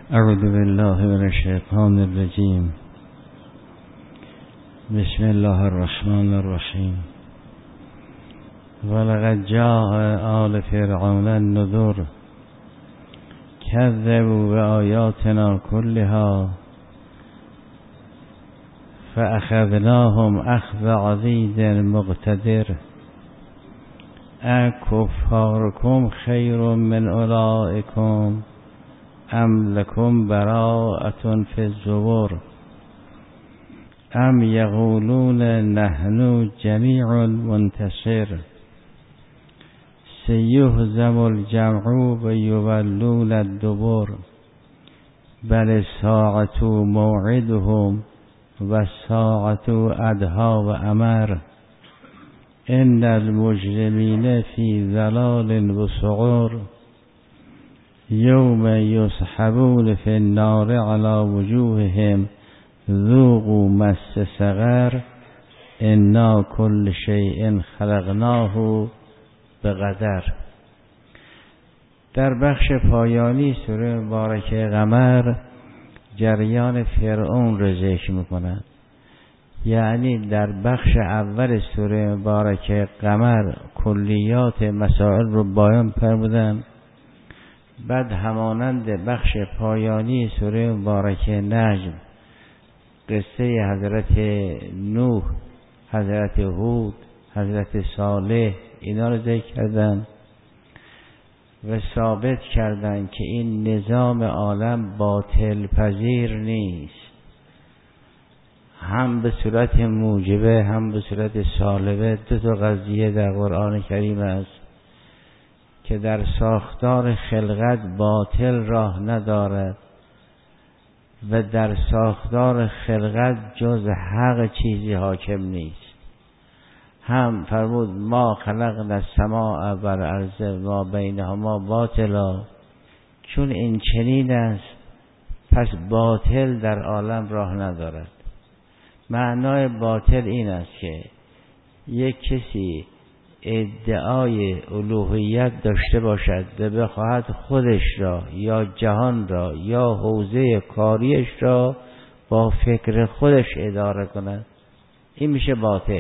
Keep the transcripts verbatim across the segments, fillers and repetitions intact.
اعوذ بالله من الشیطان الرجیم. بسم الله الرحمن الرحیم. ولقد جاء آل فرعون النذر كذبوا بآیاتنا كلها فأخذناهم أخذ عزیز مقتدر. اکفارکم خیر من اولئکم ام لکم براءة فی الزبر ام یقولون نحن جمیع منتصر سیهزم الجمع و یولون الدبر بل الساعة موعدهم و الساعة ادهی و امر ان المجرمین فی ضلال و سعر یوم یسحبون فی النار علی وجوههم ذوقوا مس سقر انا کل شیء خلقناه بقدر. در بخش پایانی سوره مبارکه قمر جریان فرعون را ذکر می‌کند. یعنی در بخش اول سوره مبارکه قمر کلیات مسائل رو بیان فرمودند، بعد همانند بخش پایانی سوره مبارکه نجم قصه حضرت نوح، حضرت هود، حضرت صالح اینا رو ذکر کردن و ثابت کردن که این نظام عالم باطل پذیر نیست، هم به صورت موجبه هم به صورت سالبه. دو تا قضیه در قرآن کریم است که در ساختار خلقت باطل راه ندارد و در ساختار خلقت جز حق چیزی حاکم نیست. هم فرمود ما خلقنا السماء والارض ما بینهما باطلا، چون این چنین است پس باطل در عالم راه ندارد. معنای باطل این است که یک کسی ادعای الوهیت داشته باشد و بخواهد خودش را یا جهان را یا حوزه کاریش را با فکر خودش اداره کند، این میشه باطل.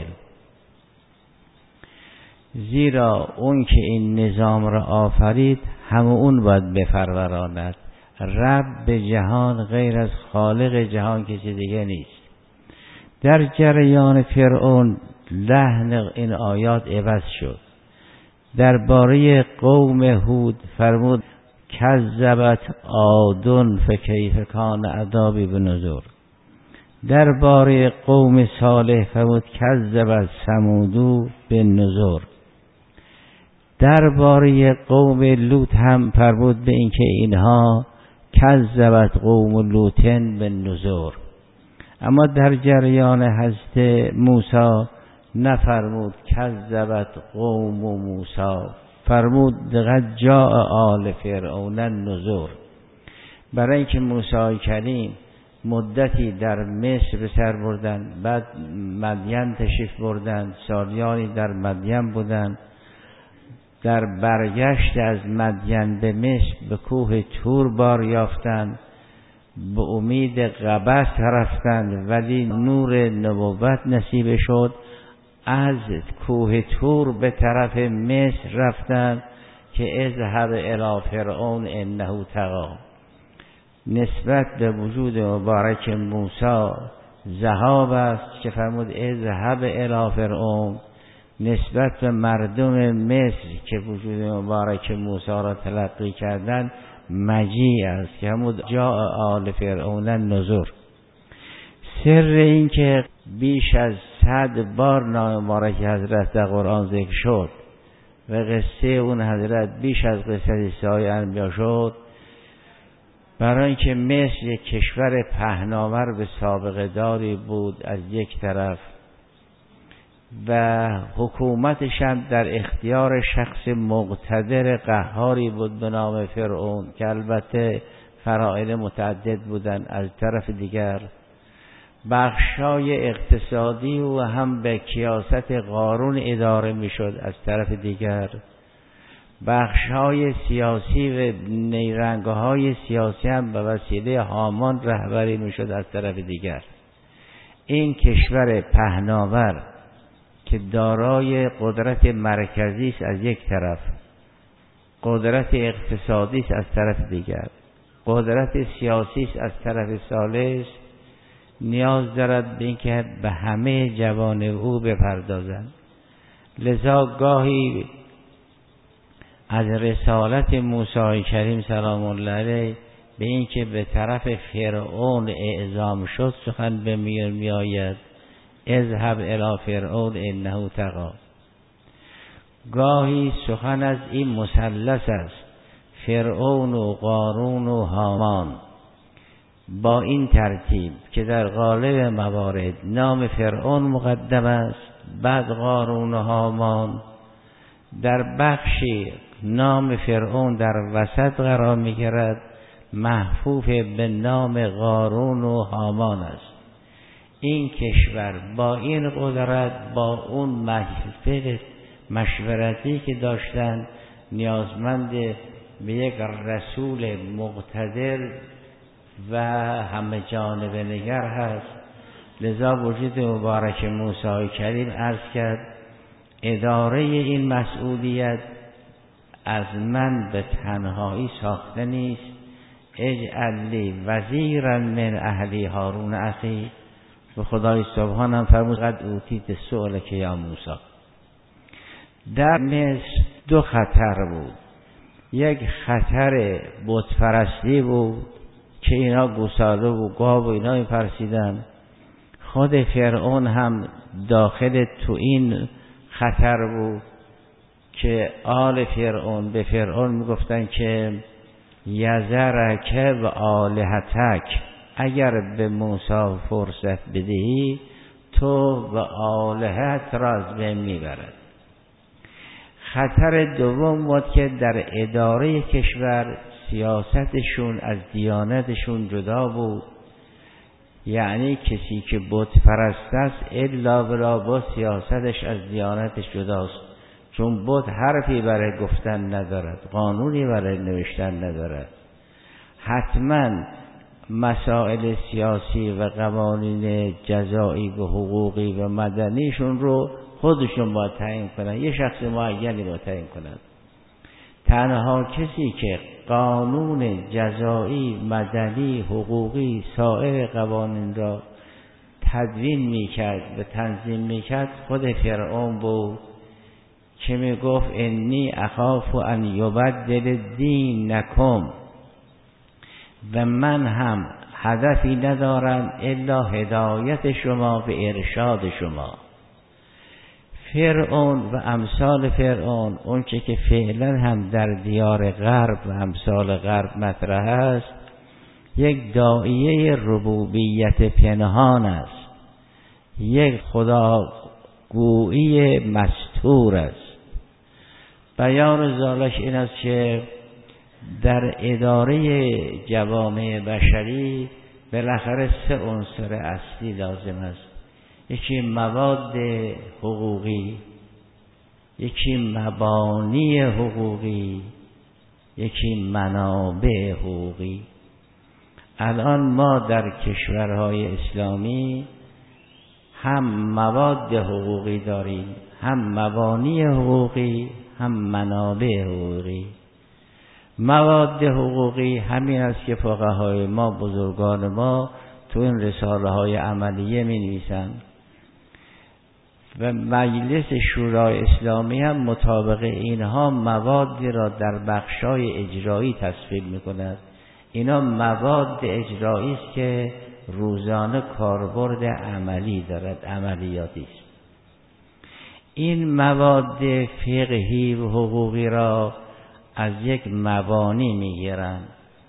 زیرا اون که این نظام را آفرید همه اون باید بفروراند. رب جهان غیر از خالق جهان کسی دیگه نیست. در جریان فرعون لحن این آیات عوض شد. درباره قوم هود فرمود کذبت عاد فکیف کان عذابی بنذر. درباره قوم صالح فرمود کذبت ثمود بنذر. درباره قوم لوط هم فرمود به اینکه اینها کذبت قوم لوط بنذر. اما در جریان حضرت موسی نفرمود کذبت قوم موسی، فرمود لقد جاء آل فرعون النذر. برای اینکه موسی کریم مدتی در مصر به سر بردن، بعد مدین تشریف بردن، سالیانی در مدین بودن، در برگشت از مدین به مصر به کوه طور بار یافتند، به امید قبس رفتند ولی نور نبوت نصیب شد. از کوه طور به طرف مصر رفتند که اذهب الی فرعون انه طغی. نسبت به وجود مبارک موسی ذهاب است که فرمود اذهب الی فرعون. نسبت به مردم مصر که وجود مبارک موسی را تلقی کردند مجیع است که فرمود جاء آل فرعون النذر. سر این که بیش از صد بار نام مبارک حضرت در قرآن ذکر شد و قصه اون حضرت بیش از قصه سایر انبیا شد، برای اینکه مصر یک کشور پهناور به سابقه داری بود از یک طرف و حکومتش هم در اختیار شخص مقتدر قهاری بود به نام فرعون که البته فرائض متعدد بودن. از طرف دیگر بخشای اقتصادی و هم به کیاست قارون اداره می شد. از طرف دیگر بخش‌های سیاسی و نیرنگ‌های سیاسی هم به وسیله هامان رهبری می‌شد از طرف دیگر. این کشور پهناور که دارای قدرت مرکزی است از یک طرف، قدرت اقتصادی است از طرف دیگر، قدرت سیاسی است از طرف ثالث، نیاز دارد به اینکه به همه جوان او بپردازند. لذا گاهی از رسالت موسی کریم سلام الله علیه به اینکه به طرف فرعون اعزام شد سخن به میان می آید اذهب الی فرعون انه طغی. گاهی سخن از این مثلث است، فرعون و قارون و هامان، با این ترتیب که در غالب موارد نام فرعون مقدم است، بعد قارون و هامان، در بخشی نام فرعون در وسط قرار می‌گیرد، محفوف به نام قارون و هامان است. این کشور با این قدرت، با اون محفل مشورتی که داشتند، نیازمند به یک رسول مقتدر و همه جانبه نگر هست. لذا وجود مبارک موسی کریم عرض کرد اداره این مسئولیت از من به تنهایی ساخته نیست، اجعل لی وزیرا من اهلی هارون اخی. به خدای سبحان هم فرمود قد اوتیت سؤلک یا موسی. در مصر دو خطر بود. یک خطر بت پرستی بود که اینا گوساله و گاو و اینا می‌پرستیدن. خود فرعون هم داخل تو این خطر بود که آل فرعون به فرعون میگفتن که یذرک و آلهتک، اگر به موسی فرصت بدهی تو و آلهت را از بین میبرد. خطر دوم بود که در اداره کشور سیاستشون از دیانتشون جدا بود، یعنی کسی که بت پرست است الا بلا با سیاستش از دیانتش جداست، چون بت حرفی برای گفتن ندارد، قانونی برای نوشتن ندارد. حتما مسائل سیاسی و قوانین جزایی و حقوقی و مدنیشون رو خودشون باید تعیین کنند، یه شخص معینی باید تعیین کند. تنها کسی که قانون جزایی، مدنی، حقوقی، سایر قوانین را تدوین میکرد و تنظیم میکرد خود فرعون بود که میگفت انی اخاف ان یبدل دینکم، و من هم هدفی ندارم الا هدایت شما و ارشاد شما. فرعون و امثال فرعون، اون چه که فعلا هم در دیار غرب و امثال غرب مطرح است، یک داعیه ربوبیت پنهان است، یک خداگویی مستور است. بیان ذالک این است که در اداره جوامع بشری بالاخره سه عنصر اصلی لازم است. یکی مواد حقوقی، یکی مبانی حقوقی، یکی منابع حقوقی. الان ما در کشورهای اسلامی هم مواد حقوقی داریم، هم مبانی حقوقی، هم منابع حقوقی. مواد حقوقی همین است که فقهای ما، بزرگان ما تو این رساله های عملیه می نویسند و مجلس شورای اسلامی هم مطابق اینها موادی را در بخشای اجرایی تصویب می کند. اینا مواد اجرایی است که روزانه کاربرد عملی دارد، عملیاتی است. این مواد فقهی و حقوقی را از یک مبانی میگیرند.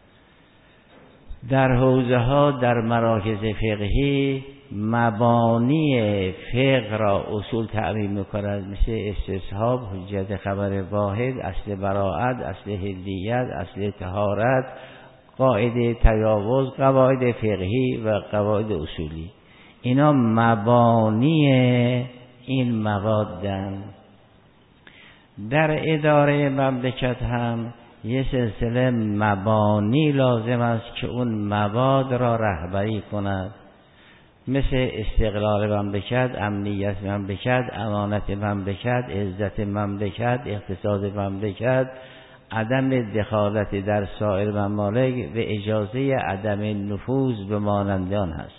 در حوزه ها، در مراکز فقهی مبانی فقه را اصول تعیین می‌کند، مثل استصحاب، حجت خبر واحد، اصل براءت، اصل حلیت، اصل طهارت، قاعده تجاوز، قواعد فقهی و قواعد اصولی. اینا مبانی این موادن. در اداره مملکت هم یه سلسله مبانی لازم است که اون مواد را رهبری کند، مثل استقلال مملکت، امنیت مملکت، امانت مملکت، عزت مملکت، اقتصاد مملکت، عدم دخالت در سایر ممالک و اجازه عدم نفوذ به مانندان هست.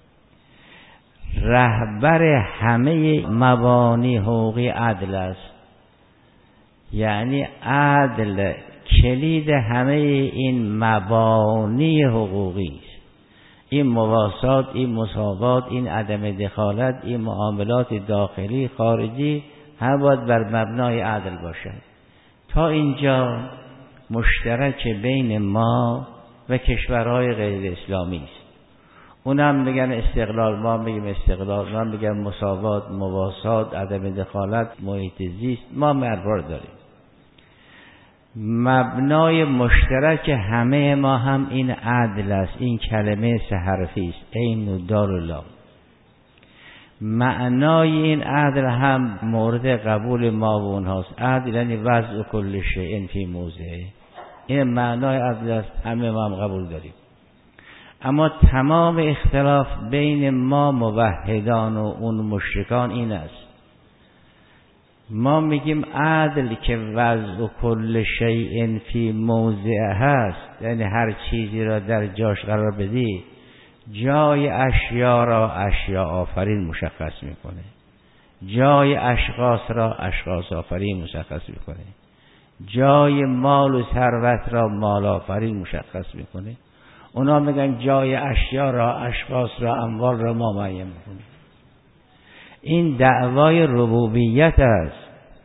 رهبر همه مبانی حقوقی عدل است، یعنی عدل کلید همه این مبانی حقوقی است. این مواسات، این مساوات، این عدم دخالت، این معاملات داخلی خارجی هم باید بر مبنای عدل باشد. تا اینجا مشترک بین ما و کشورهای غیر اسلامی است. اونم میگن استقلال، ما میگیم استقلال، ما میگن مساوات، مواسات، عدم دخالت، محیط زیست، ما مربار داریم. مبنای مشترک همه ما هم این عدل است. این کلمه سه حرفی است، عین و دال و لام. معنای این عدل هم مورد قبول ما و اونهاست. عدل یعنی وضع کل شیء فی موضعه. این معنای عدل است، همه ما هم قبول داریم. اما تمام اختلاف بین ما موحدان و اون مشرکان این است. ما میگیم عدل که وضع کل شیء فی موضعه هست، یعنی هر چیزی را در جاش قرار بدی. جای اشیا را اشیا آفرین مشخص میکنه، جای اشخاص را اشخاص آفرین مشخص میکنه، جای مال و ثروت را مال آفرین مشخص میکنه. اونا میگن جای اشیا را اشخاص را اموال را ما معین میکنه. این دعوای ربوبیت است.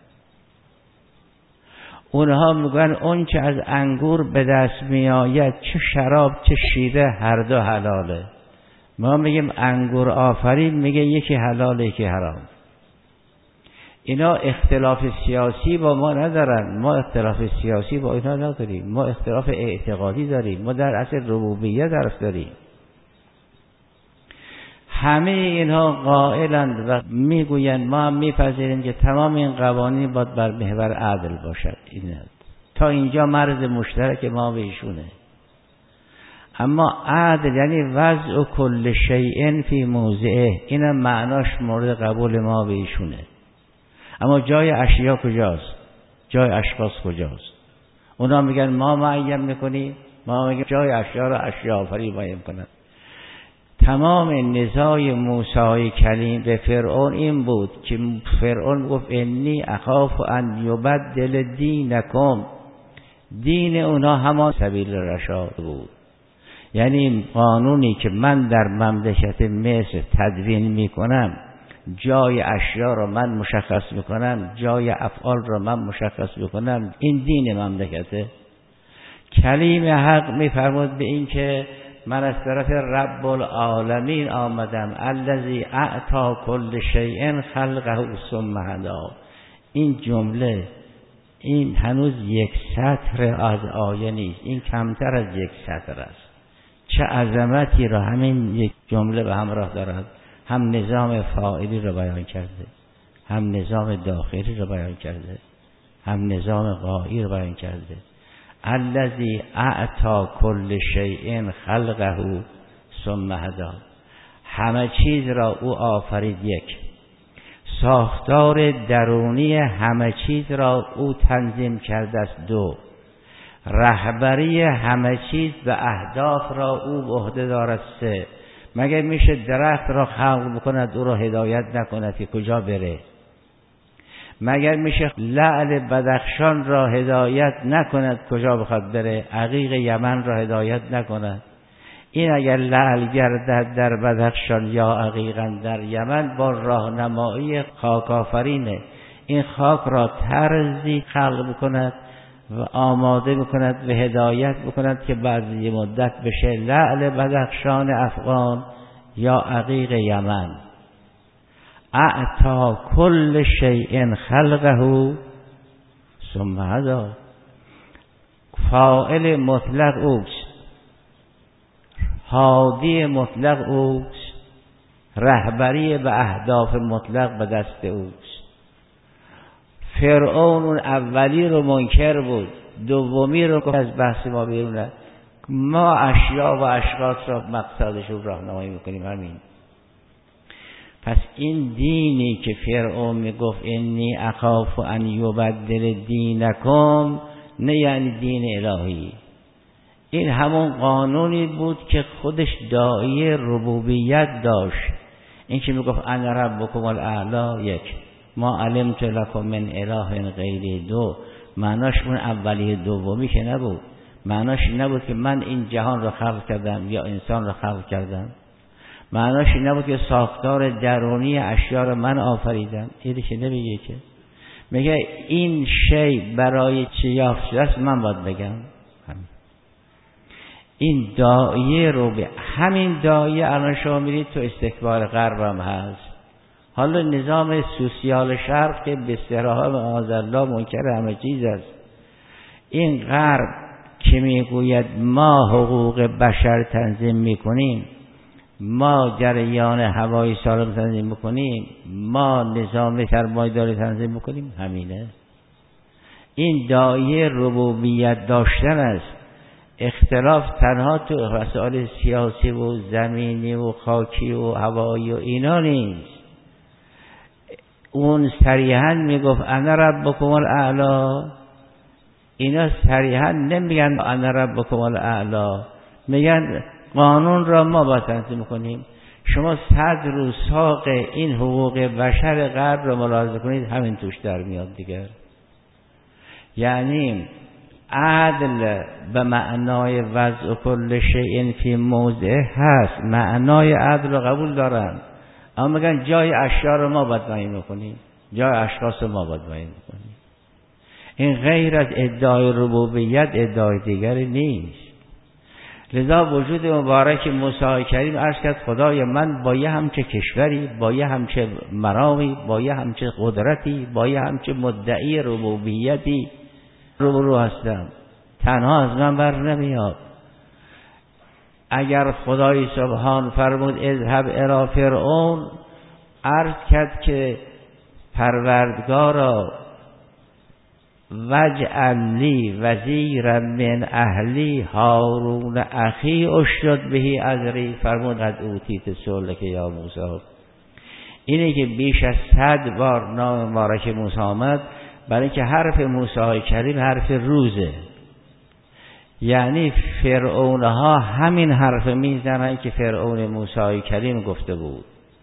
اونها میگن اون چه از انگور به دست میآید، چه شراب چه شیره، هر دو حلاله. ما میگیم انگور آفرین، میگه یکی حلاله یکی حرام. اینا اختلاف سیاسی با ما ندارن، ما اختلاف سیاسی با اینا نداریم. ما اختلاف اعتقادی داریم، ما در اصل ربوبیت درس داریم. همه اینها قائلند و میگویند ما هم میپذیریم که تمام این قوانین باید بر محور عدل باشد. این تا اینجا مرز مشترک ما و ایشونه. اما عدل یعنی وضع کل شیء فی موضعه، اینم معناش مورد قبول ما و ایشونه. اما جای اشیا کجاست؟ جای اشخاص کجاست؟ اونا میگن ما معین میکنیم، ما میگیم جای اشیا را اشیا آفرین معین کنند. تمام نزاع موسی کلیم به فرعون این بود که فرعون گفت انی اخاف ان یبدل دینکم. دین اونا همان سبیل رشاد بود، یعنی قانونی که من در مملکت مصر تدوین میکنم، جای اشیا را من مشخص میکنم، جای افعال را من مشخص میکنم، این دین مملکته. کلیم حق میفرمود به این که من از طرف رب العالمین آمدم، الذی اعطا کل شیء خلقه ثم هدی. این جمله این هنوز یک سطر از آیه نیست، این کمتر از یک سطر است. چه عظمتی را همین یک جمله به همراه دارد. هم نظام فاعلی را بیان کرده، هم نظام داخلی را بیان کرده، هم نظام غایی را بیان کرده. الذی اعطا کل شیء خلقه ثم هدی. همه چیز را او آفرید. یک، ساختار درونی همه چیز را او تنظیم کرده است. دو، رهبری همه چیز به اهداف را او به عهده دارد. سه، مگر میشه درخت را خلق بکند او را هدایت نکند که کجا بره؟ مگر میشه لعل بدخشان را هدایت نکند کجا بخواد بره؟ عقیق یمن را هدایت نکند؟ این اگر لعل گردد در بدخشان یا عقیقا در یمن با راهنمایی خاک آفرینه، این خاک را طرزی خلق بکند و آماده بکند و هدایت بکند که بعد یه مدت بشه لعل بدخشان افغان یا عقیق یمن. اعطا کل شیء خلقه ثم هدی. فاعل مطلق اوست، هادی مطلق اوست، رهبری به اهداف مطلق به دست اوست. فرعون اون اولی رو منکر بود، دومی رو که از بحث ما بیرونه، ما اشیا و اشخاص را مقصدش رو راهنمایی میکنیم. همین. پس این دینی که فرعون میگفت انی اخاف ان یبدل دینکم، نه یعنی دین الهی. این همون قانونی بود که خودش داعی ربوبیت داشت. این که میگفت انا ربکم الاعلی، یک ما علمت لکم من اله غیری، دو معناش اون اولی دومی که نبود. معناش نبود که من این جهان رو خلق کردم یا انسان رو خلق کردم. معناش نبود که ساختار درونی اشیا رو من آفریدم. این که نمیگه، که میگه این شی برای چی یافت شده است من باید بگم. همین. این داعیه رو به همین داعیه الان شما میرید تو استکبار غرب هم هست. حالا نظام سوسیال شرق که به صراحه معاذالله منکر همه چیز است. این غرب که میگوید ما حقوق بشر تنظیم میکنیم، ما جریان هوای سالم تنظیم میکنیم، ما نظام سرمایه‌داری تنظیم میکنیم، همینه. این داعیه ربوبیت داشتن است. اختلاف تنها تو مسائل سیاسی و زمینی و خاکی و هوایی و اینا نیست. اون صریحا میگفت انا ربکم الاعلی، اینا صریحا نمیگن انا ربکم الاعلی، میگن قانون را ما با تنظیم کنیم. شما صد روز ساق این حقوق بشر غرب را ملاحظه کنید، همین توش در میاد دیگر. یعنی عدل به معنای وضع کل شیء فی موضعه هست، معنای عدل رو قبول دارن، اما میگن جای اشیا رو ما باید معین کنیم، جای اشخاص ما باید معین کنیم. این غیر از ادعای ربوبیت ادعای دیگری نیست. لذا وجود مبارک موسی کریم عرض کرد خدای من با یه همچه کشوری، با یه همچه مرامی، با یه همچه قدرتی، با یه همچه مدعی ربوبیتی روبرو هستم، تنها از من بر نمیاد. اگر خدای سبحان فرمود اذهب الی فرعون، عرض کرد که پروردگارا وجعل لی وزیرا من اهلی هارون اخی اشدد به ازری، فرمود قد اوتیت سؤلک یا موسی. اینه که بیش از صد بار نام مبارک موسی آمد، برای اینکه حرف موسی کریم حرف روزه. یعنی فرعون ها همین حرف میزنن که فرعون موسی کریم گفته بود.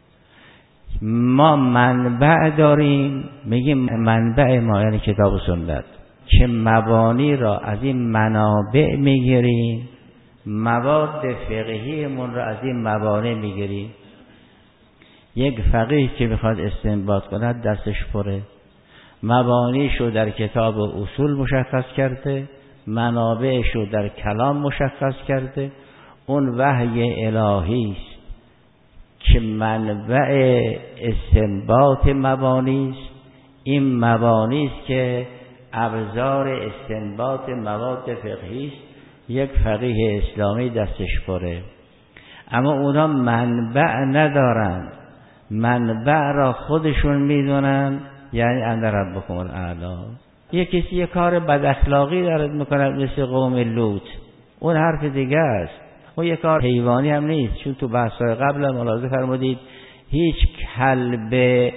ما منبع داریم، میگیم منبع ما یعنی کتاب و سنت، که مبانی را از این منابع میگیریم، مواد فقهی من را از این مبانی میگیریم. یک فقیه که میخواد استنباط کند دستش پره، مبانیشو در کتاب اصول مشخص کرده، منابعشو در کلام مشخص کرده. اون وحی الهی است که منبع استنباط مبانی است. این مبانی است که ابزار استنباط مواد فقهی است. یک فقیه اسلامی دستش پره، اما اونا منبع ندارن، منبع را خودشون میدونن. یعنی انا ربکم الاعلی. یک کسی یک کار بد اخلاقی داره میکنه مثل قوم لوط، اون حرف دیگه است. اون یک کار حیوانی هم نیست، چون تو بحث‌های قبل ملاحظه فرمودید هیچ کلب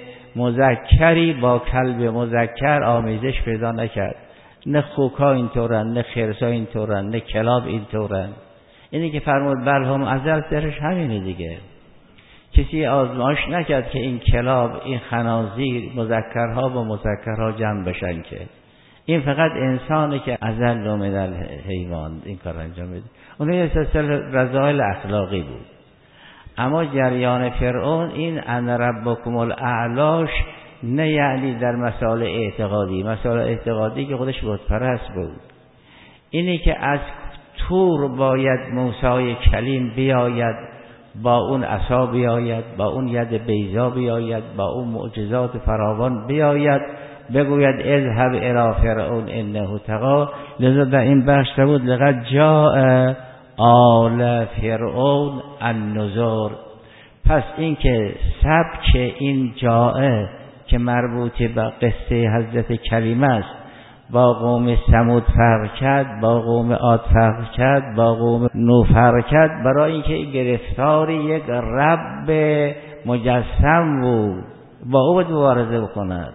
مذکری با کلب مذکر آمیزش پیدا نکرد. نه خوکا اینطورن، نه خرسا اینطورن، نه کلاب اینطورن. اینی که فرمود بل هم ازل درش همینه دیگه. کسی آزمایش نکرد که این کلاب، این خنازیر مذکرها با مذکرها جمع بشن، که این فقط انسانه که ازل و من الحیوان این کار انجام بده. اون یه سلسله رذائل اخلاقی بود. اما جریان فرعون این ان ربکم الاعلاش نه یعنی در مسائل اعتقادی، مسائل اعتقادی که خودش بت پرست بود. اینی که از طور باید موسی کلیم بیاید، با اون عصا بیاید، با اون ید بیضا بیاید، با اون معجزات فراوان بیاید، بگوید اذهب الی فرعون انه طغی. لذا در این بخش بود لقد جاء آل فرعون النذر. پس این که سبک این جاء که مربوط به قصه حضرت کریم است با قوم ثمود فرق کرد، با قوم عاد فرق کرد، با قوم نوح فرق کرد، برای اینکه گرفتار یک رب مجسم بود با او باید مبارزه بکند.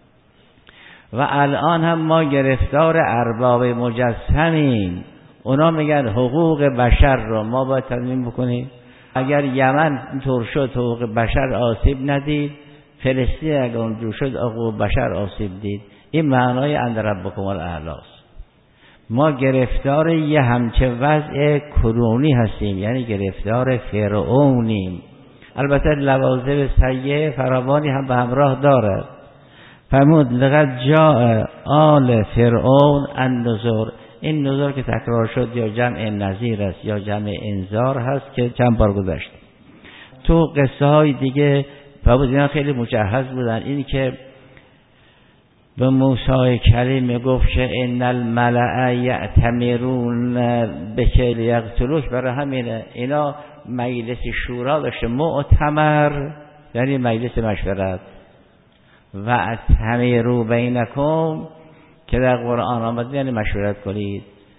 و الان هم ما گرفتار ارباب مجسمیم، اونا میگن حقوق بشر رو ما باید تضمین بکنیم. اگر یمن اینطور شد حقوق بشر آسیب ندید، فلسطین اگر اونجور شد حقوق بشر آسیب دید. این معنای اند ربکم الاعلی است. ما گرفتار یه همچه وضع کرونی هستیم، یعنی گرفتار فرعونیم. البته لوازم سیئه فراوانی هم به همراه دارد. فرمود لقد جاء آل فرعون النذر. این نذر که تکرار شد یا جمع نذیر است یا جمع انذار هست که چند بار گذشت. تو قصه های دیگه فرمود اینا خیلی مجهز بودن. اینی که به موسی کریم گفت که ان الملأ یأتمرون بک لیقتلوک، برای همینه اینا مجلس شورا داشته، مؤتمر یعنی مجلس مشورت، و اتمروا بینکم که در قرآن آمده یعنی مشورت کنید.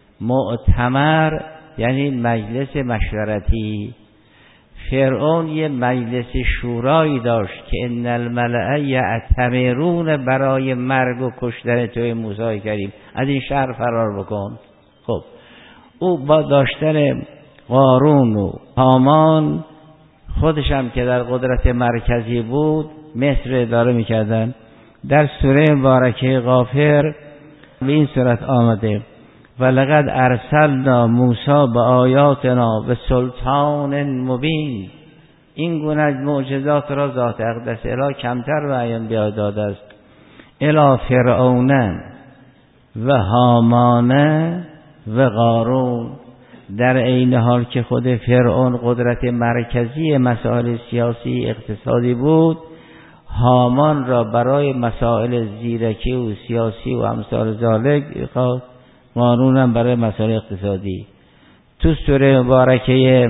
مؤتمر یعنی مجلس مشورتی. فرعون یه مجلس شورایی داشت که ان الملأ یأتمرون برای مرگ و کشتن توی موسی کریم، از این شهر فرار بکن. خب او با داشتن قارون و هامان، خودش هم که در قدرت مرکزی بود، مصر اداره میکردن. در سوره مبارکه غافر به این صورت آمده ولقد ارسلنا موسی بآیاتنا بسلطان مبین. این گونه از معجزات را ذات اقدس الی کمتر بیان داده است. الی فرعون و هامان و قارون، در عین حال که خود فرعون قدرت مرکزی مسائل سیاسی اقتصادی بود، هامان را برای مسائل زیرکی و سیاسی و امثال ذالک، قارون هم برای مسائل اقتصادی. تو سوره مبارکه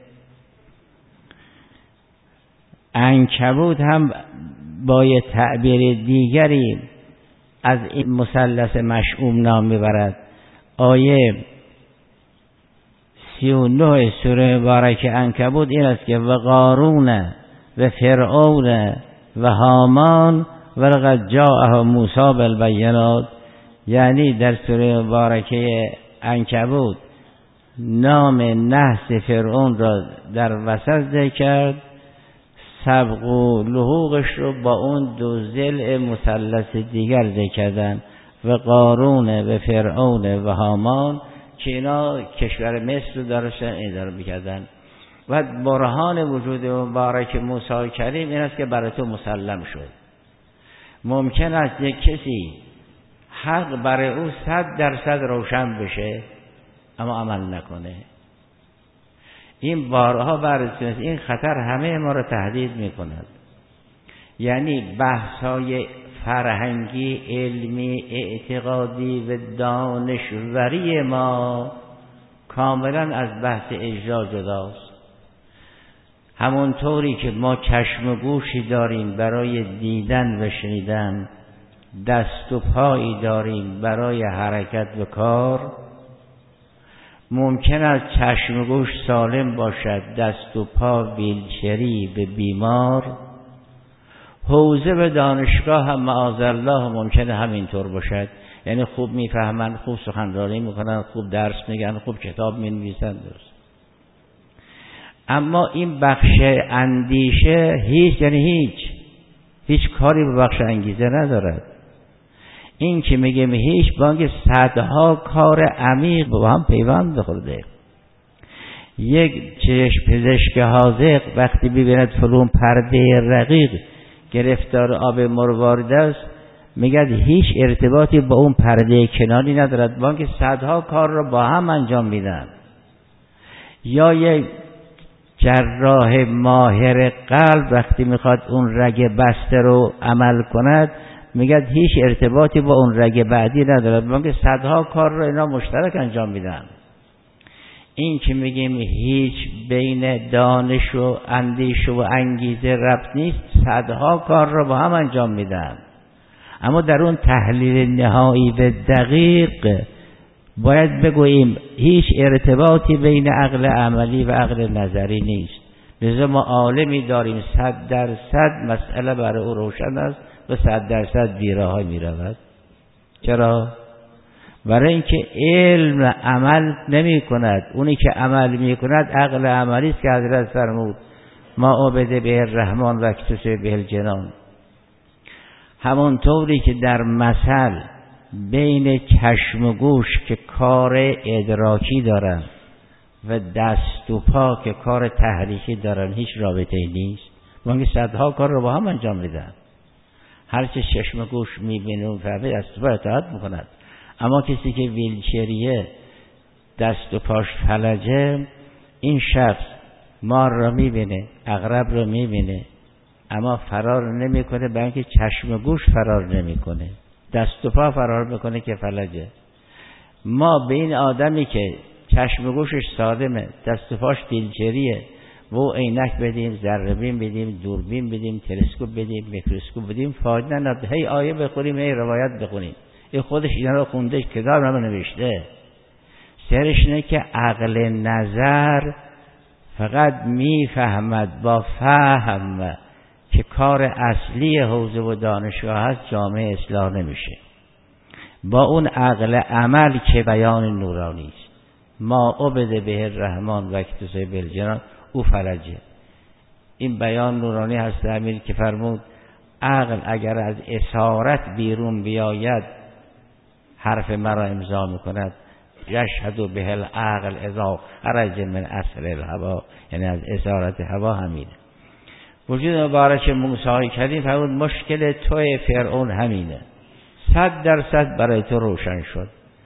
عنکبوت هم با یه تعبیر دیگری از این مثلث مشؤوم نام میبرد. آیه سی و نه سوره مبارکه عنکبوت این است که و قارون و فرعون و هامان و لقد جاءهم موسی بالبینات. یعنی در سوره مبارکه عنکبوت نام نحس فرعون را در وسط ذکر کرد، سبق و لحوقش رو با اون دو ضلع مثلث دیگر ذکر کردن، و قارون و فرعون و هامان که اینا کشور مصر رو داشتن اداره می‌کردن. و برهان وجود مبارک موسی کریم این است که برای تو مسلم شد. ممکن است یک کسی حق برای او صد درصد روشن بشه اما عمل نکنه. این بارها بررسی، این خطر همه ما را تهدید میکند. یعنی بحث‌های فرهنگی، علمی، اعتقادی و دانشوری ما کاملا از بحث اجرا جداست. همونطوری که ما چشم و گوشی داریم برای دیدن و شنیدن، دست و پایی داریم برای حرکت و کار، ممکن است چشم و گوش سالم باشد، دست و پا ویلچری به بیمار. حوزه به دانشگاه هم معاذالله ممکنه همینطور باشد، یعنی خوب میفهمن، خوب سخنرانی میکنن، خوب درس میگن، خوب کتاب مینویسن، درست. اما این بخش اندیشه هیچ، یعنی هیچ هیچ کاری به بخش انگیزه ندارد. این که میگم هیچ، با اینکه صدها کار عمیق با هم پیوند خورده. یک چشم پزشک حاذق وقتی ببیند فلان پرده رقیق گرفتار آب مروارید است، میگه هیچ ارتباطی با اون پرده کناری ندارد، با اینکه صدها کار رو با هم انجام میدن. یا یک جراح ماهر قلب وقتی میخواد اون رگ بسته رو عمل کند، میگه هیچ ارتباطی با اون رگ بعدی ندارد، با اینکه صدها کار رو اینا مشترک انجام میدن. این که میگیم هیچ بین دانش و اندیشه و انگیزه ربط نیست، صدها کار رو با هم انجام میدن، اما در اون تحلیل نهایی و دقیق باید بگوییم هیچ ارتباطی بین عقل عملی و عقل نظری نیست. لذا ما عالمی داریم صد درصد مسئله برای او روشن است و صد درصد بیراه می رود. چرا؟ برای اینکه علم عمل نمی کند. اونی که عمل می کند عقل عملی است که حضرت فرمود ما عبد به الرحمن و اکتسب به الجنان. همونطوری که در مثل بین چشم و گوش که کار ادراکی دارن و دست و پا که کار تحریکی دارن هیچ رابطه نیست. وانگه صدها کار رو با هم انجام میدن. هرچه چشم و گوش میبینه و فهمه دست و پا اطاعت میکند، اما کسی که ویلچریه دست و پاش فلجه، این شخص مار رو میبینه، عقرب رو میبینه، اما فرار نمیکنه، برای اینکه چشم و گوش فرار نمیکنه، دست و پا فرار میکنه که فلجه. ما به این آدمی که چشم و گوشش سالمه، دست و پاش ویلچریه، و عینک بدیم، ذره‌بین بدیم، دوربین بدیم، تلسکوپ بدیم، میکروسکوپ بدیم، فایده نداره. هی آیه بخونیم، هی روایت بخونیم، این خودش اینا رو خونده، کتاب رو نوشته. سرش اینه که عقل نظر فقط میفهمد با فهم که کار اصلی حوزه و دانشگاه هست، جامعه اصلاح نمیشه. با اون عقل عمل که بیان نورانی است، ما عبد به الرحمن و اکتسب به الجنان، او فلجه. این بیان نورانی هست امیر که فرمود عقل اگر از اسارت بیرون بیاید حرف مرا امضا میکند، یشهد به العقل اذا خرج من اثر الهوا، یعنی از اسارت هوا همینه. وجود مبارک موسی کلیم فرمود مشکل توی فرعون همینه، صد درصد برای تو روشن شد.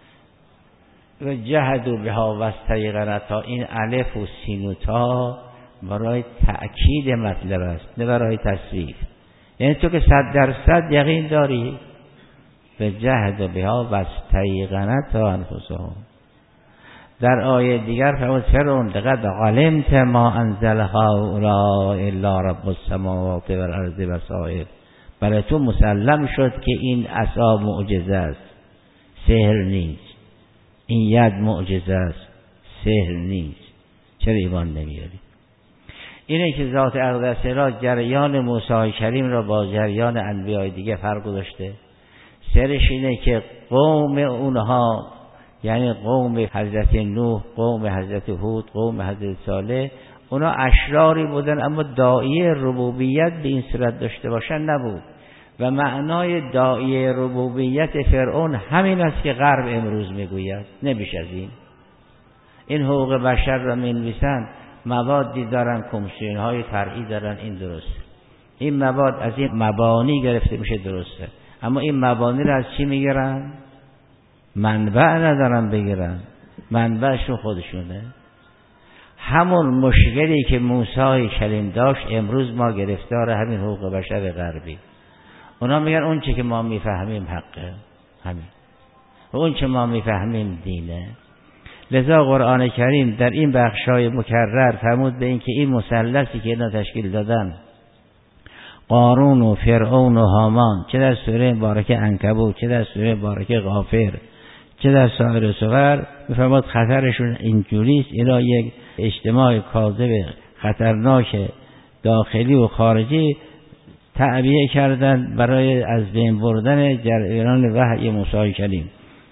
و جهدوا بها واستیقنتها، این الف و سین و تا برای تأکید مطلب است نه برای تصریف. یعنی تو که صد درصد یقین داری، و جهدوا بها واستیقنتها انفسهم. در آیه دیگر فرمود فرعون لقد علمت ما انزل هؤلاء الا رب السماوات والارض بصائر، برای تو مسلم شد که این عصا معجزه است، سحر نیست. این ید معجزه است، سحر نیست. چرا ایمان نمیاری؟ اینه که ذات اقدس را جریان موسی کریم را با جریان انبیاء دیگه فرق گذاشته. سرش اینه که قوم اونها، یعنی قوم حضرت نوح، قوم حضرت هود، قوم حضرت صالح، اونا اشراری بودن اما داعیه ربوبیت به این صورت داشته باشن نبود. و معنای داعیه ربوبیت فرعون همین است که غرب امروز میگوید، نمیش از این. این حقوق بشر را مینویسن، موادی دارن، کمیسیون های فرعی دارن، این درسته. این مواد از این مبانی گرفته میشه، درسته. اما این مبانی را از چی میگیرن؟ منبع ندارن بگیرن، منبعشون خودشونه. همون مشکلی که موسی کلیم داشت امروز ما گرفتار همین حقوق بشر غربی. اونا میگن اون چه که ما میفهمیم حقه، همین. و اون چه ما میفهمیم دینه. لذا قرآن کریم در این بخشای مکرر فرمود به این که این مثلثی که اینا تشکیل دادن، قارون و فرعون و هامان، چه در سوره مبارکه عنکبوت، چه در سوره مبارکه غافر، چه در سایر سور، میفرماد خطرشون اینجوریست. اینا یک اجتماع کاذب خطرناک داخلی و خارجی تعبیه کردن برای از بین بردن جریان وحی موسی کلیم.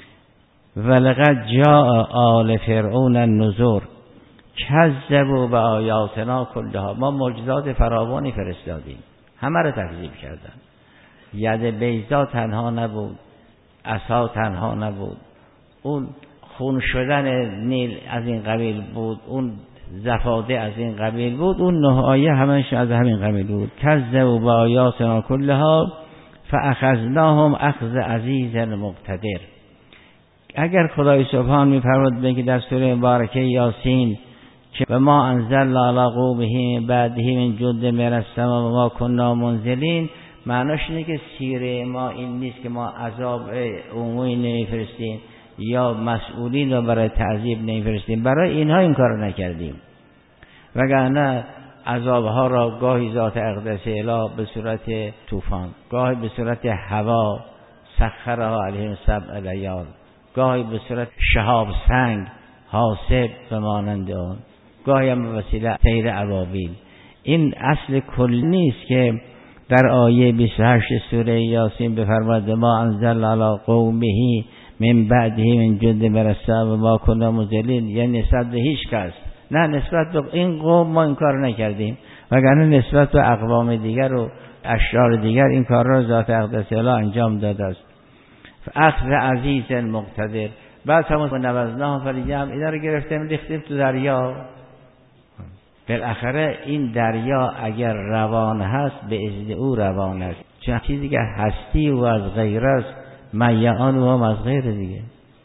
ولقد جاء آل فرعون النذر کذبوا بآیاتنا کلها، ما معجزات فراوانی فرستادیم، همه رو تکذیب کردن. ید بیضا تنها نبود، عصا تنها نبود، اون خون شدن نیل از این قبیل بود، اون زفاده از این قبیل بود، اون نه آیه همش از همین قبیل بود. کذبوا بآیاتنا کلها فاخذناهم اخذ عزیز مقتدر. اگر خدای سبحان می‌فرماد به که در سوره مبارکه یاسین که و ما انزلنا علی قومه بعده من جند من السماء و ما كنا منزلین، معناش اینه که سیره ما این نیست که ما عذاب عمومی نمیفرستیم، یا مسئولین رو برای تعذیب نمیفرستیم، برای اینها این کار نکردیم. وگرنه عذابها را گاهی ذات اقدس اله به صورت طوفان، گاهی به صورت هوا سخرها علیهم سبع لیال، گاهی به صورت شهاب سنگ حاسب و مانند آن، گاهی هم به وسیله طیر ابابیل. این اصل کلی نیست که در آیه بیست و هشت سوره یاسین بفرماد ما انزل علی قومه من بعده من جند برسا و ما کنا مذلین، یعنی نسبت به هیچ کس، نه نسبت به این قوم ما این کار نکردیم، وگرنه نسبت به اقوام دیگر و اشرار دیگر این کار را ذات اقدس اله انجام داده است. اخذ عزیز مقتدر. بعد همون نوزناه فلیجم اینا رو گرفتیم ریختیم تو دریا. بالاخره این دریا اگر روان هست به اذن او روان است، چون چیزی که هستی و از غیر است میعان و هم از غیر دیگه.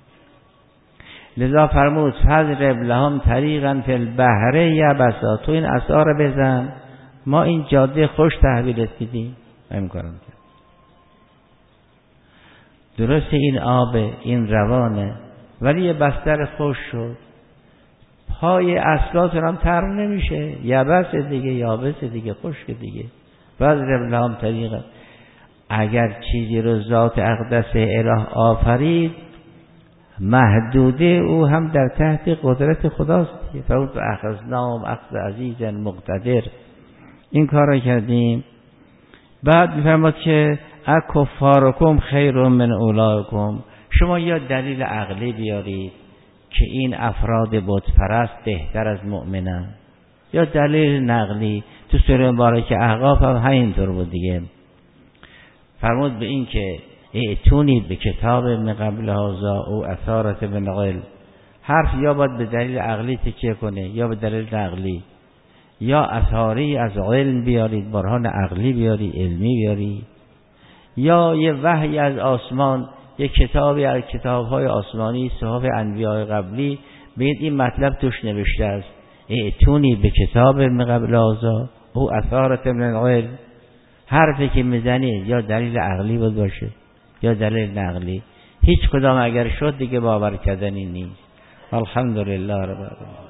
لذا فرمود فضرب لهم طریقا فی البحر یبسا، تو این عصا رو بزن ما این جاده خوش تحویلت میدیم. همین کارم کرد. درست این آب این روانه ولی یه بستر خوش شد، پای اصلاتون هم تر نمیشه، یبس دیگه، یابس دیگه، خشک دیگه. فضرب لهم طریقا، اگر چیزی رو ذات اقدس اله آفرید محدوده او هم در تحت قدرت خداست. فوت اخذناهم اخذ عزیز مقتدر، این کار رو کردیم. بعد میفرماد که اکفارکم خیر من اولئکم، شما یا دلیل عقلی بیارید که این افراد بت پرست بهتر از مؤمنن، یا دلیل نقلی. تو سوره مبارکه احقاف هم همینطور بود دیگه. فرمود به این که ائتونی به کتاب من قبل هذا او اثارت من قبل، حرف یا باید به دلیل عقلی تکیه کنه یا به دلیل نقلی، یا اثاری از علم بیارید، برهان عقلی بیاری، علمی بیاری، یا یه وحی از آسمان، یه کتابی از کتاب‌های آسمانی صحف انبیاء قبلی ببینید این مطلب توش نوشته است. ائتونی به کتاب من قبل هذا او اثارت من قبل. حرفی که میزنید یا دلیل عقلی بود باشه یا دلیل نقلی، هیچ کدام اگر شد دیگه باور کردنی نیست. الحمدلله رب العالمین.